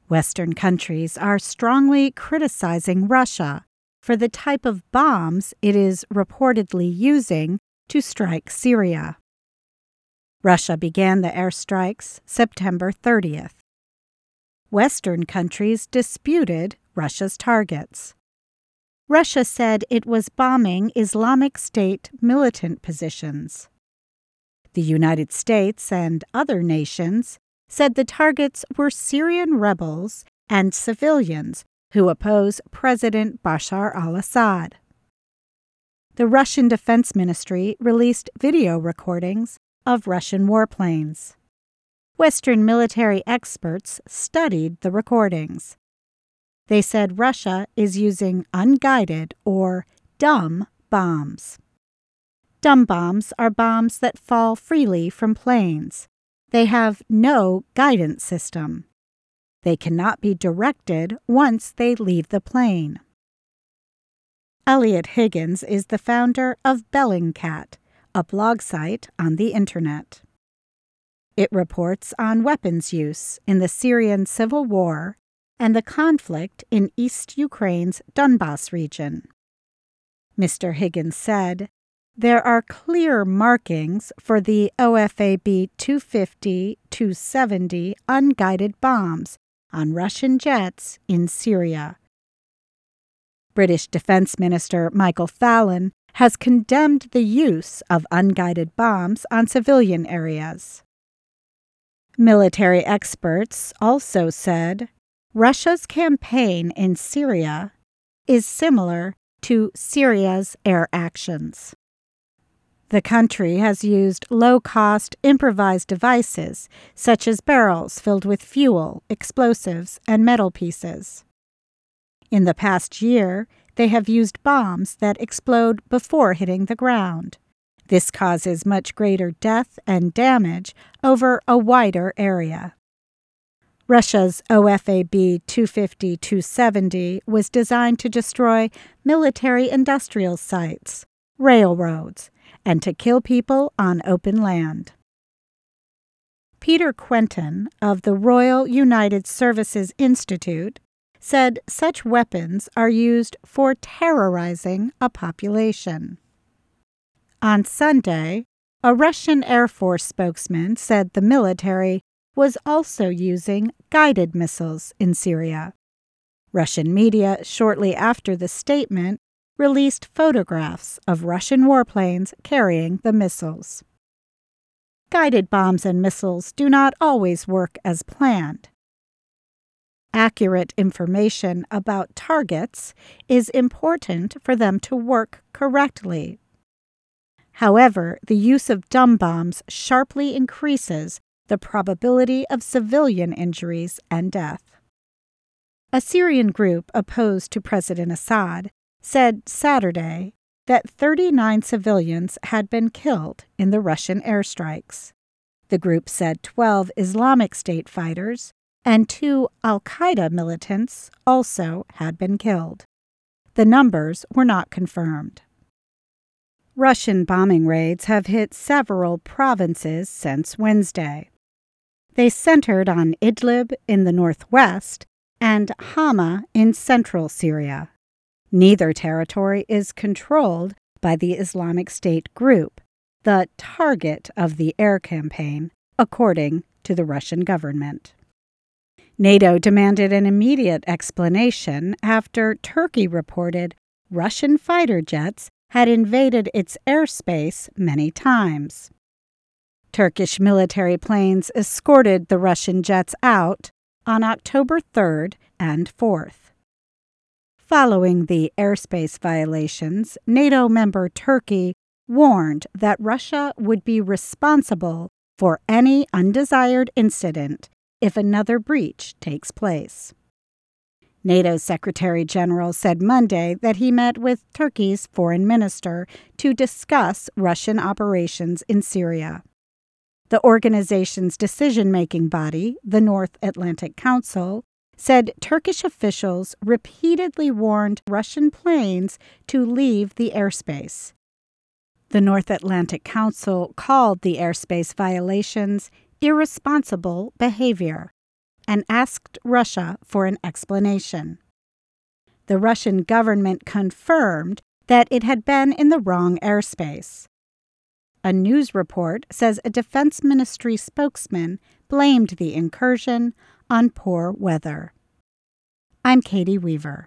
Western countries are strongly criticizing Russia for the type of bombs it is reportedly using to strike Syria. Russia began the airstrikes September 30th. Western countries disputed Russia's targets. Russia said it was bombing Islamic State militant positions. The United States and other nations said the targets were Syrian rebels and civilians who oppose President Bashar al-Assad. The Russian Defense Ministry released video recordings of Russian warplanes. Western military experts studied the recordings. They said Russia is using unguided or dumb bombs. Dumb bombs are bombs that fall freely from planes. They have no guidance system. They cannot be directed once they leave the plane. Eliot Higgins is the founder of Bellingcat, a blog site on the Internet. It reports on weapons use in the Syrian civil war and the conflict in East Ukraine's Donbas region. Mr. Higgins said, "There are clear markings for the OFAB 250-270 unguided bombs on Russian jets in Syria." British Defense Minister Michael Fallon has condemned the use of unguided bombs on civilian areas. Military experts also said Russia's campaign in Syria is similar to Syria's air actions. The country has used low-cost improvised devices such as barrels filled with fuel, explosives, and metal pieces. In the past year, they have used bombs that explode before hitting the ground. This causes much greater death and damage over a wider area. Russia's OFAB 250-270 was designed to destroy military-industrial sites, railroads, and to kill people on open land. Peter Quentin of the Royal United Services Institute said such weapons are used for terrorizing a population. On Sunday, a Russian Air Force spokesman said the military was also using guided missiles in Syria. Russian media, shortly after the statement, released photographs of Russian warplanes carrying the missiles. Guided bombs and missiles do not always work as planned. Accurate information about targets is important for them to work correctly. However, the use of dumb bombs sharply increases the probability of civilian injuries and death. A Syrian group opposed to President Assad said Saturday that 39 civilians had been killed in the Russian airstrikes. The group said 12 Islamic State fighters and 2 al-Qaeda militants also had been killed. The numbers were not confirmed. Russian bombing raids have hit several provinces since Wednesday. They centered on Idlib in the northwest and Hama in central Syria. Neither territory is controlled by the Islamic State group, the target of the air campaign, according to the Russian government. NATO demanded an immediate explanation after Turkey reported Russian fighter jets had invaded its airspace many times. Turkish military planes escorted the Russian jets out on October 3rd and 4th. Following the airspace violations, NATO member Turkey warned that Russia would be responsible for any undesired incident if another breach takes place. NATO's Secretary General said Monday that he met with Turkey's foreign minister to discuss Russian operations in Syria. The organization's decision-making body, the North Atlantic Council, said Turkish officials repeatedly warned Russian planes to leave the airspace. The North Atlantic Council called the airspace violations irresponsible behavior. and asked Russia for an explanation. The Russian government confirmed that it had been in the wrong airspace. A news report says a Defense Ministry spokesman blamed the incursion on poor weather. I'm Katie Weaver.